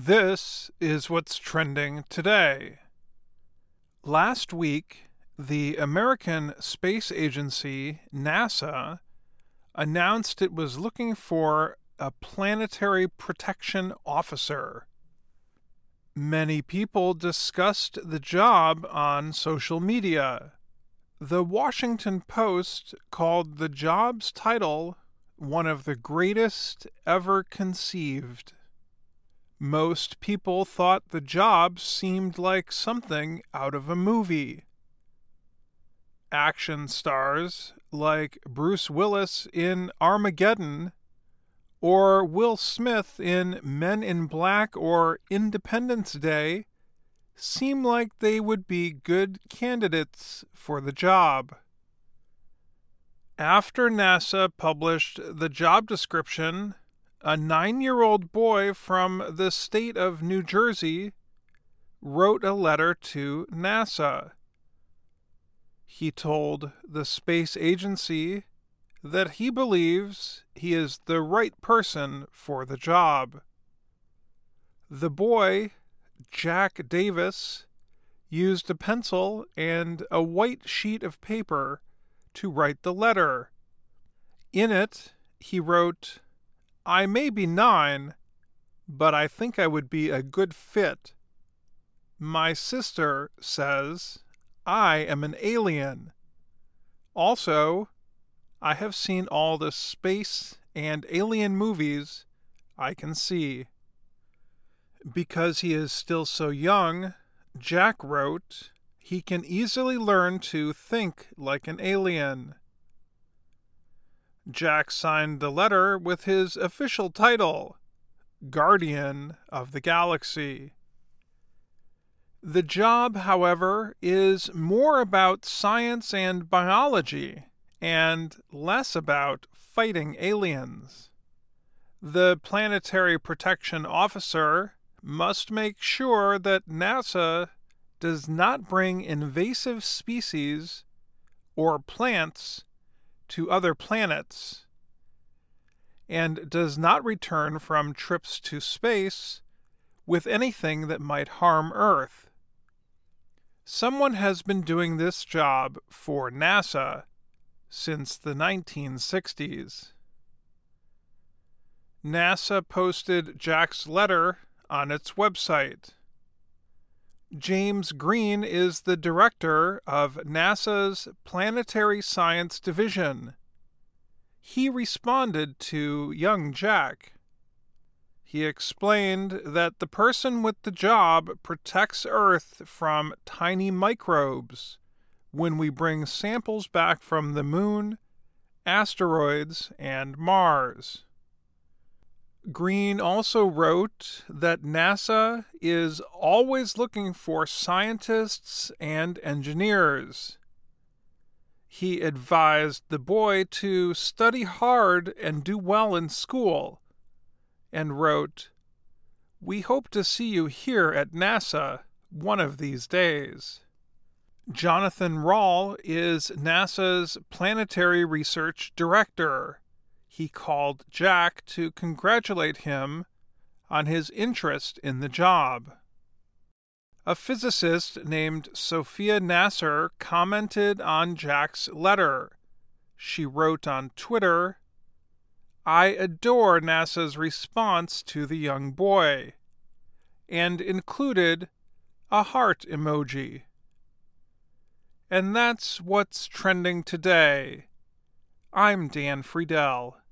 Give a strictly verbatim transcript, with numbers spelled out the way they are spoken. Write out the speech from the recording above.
This is what's trending today. Last week, the American Space Agency, NASA, announced it was looking for a planetary protection officer. Many people discussed the job on social media. The Washington Post called the job's title one of the greatest ever conceived. Most people thought the job seemed like something out of a movie. Action stars like Bruce Willis in Armageddon or Will Smith in Men in Black or Independence Day seem like they would be good candidates for the job. After NASA published the job description, a nine-year-old boy from the state of New Jersey wrote a letter to NASA. He told the space agency that he believes he is the right person for the job. The boy, Jack Davis, used a pencil and a white sheet of paper to write the letter. In it, he wrote, "I may be nine, but I think I would be a good fit. My sister says I am an alien. Also, I have seen all the space and alien movies I can see." Because he is still so young, Jack wrote, he can easily learn to think like an alien. Jack signed the letter with his official title, Guardian of the Galaxy. The job, however, is more about science and biology, and less about fighting aliens. The planetary protection officer must make sure that NASA does not bring invasive species or plants to other planets, and does not return from trips to space with anything that might harm Earth. Someone has been doing this job for NASA since the nineteen sixties. NASA posted Jack's letter on its website. James Green is the director of NASA's Planetary Science Division. He responded to young Jack. He explained that the person with the job protects Earth from tiny microbes when we bring samples back from the Moon, asteroids, and Mars. Green also wrote that NASA is always looking for scientists and engineers. He advised the boy to study hard and do well in school, and wrote, "We hope to see you here at NASA one of these days." Jonathan Rall is NASA's Planetary Research Director. He called Jack to congratulate him on his interest in the job. A physicist named Sophia Nasser commented on Jack's letter. She wrote on Twitter, "I adore NASA's response to the young boy," and included a heart emoji. And that's what's trending today. I'm Dan Friedel.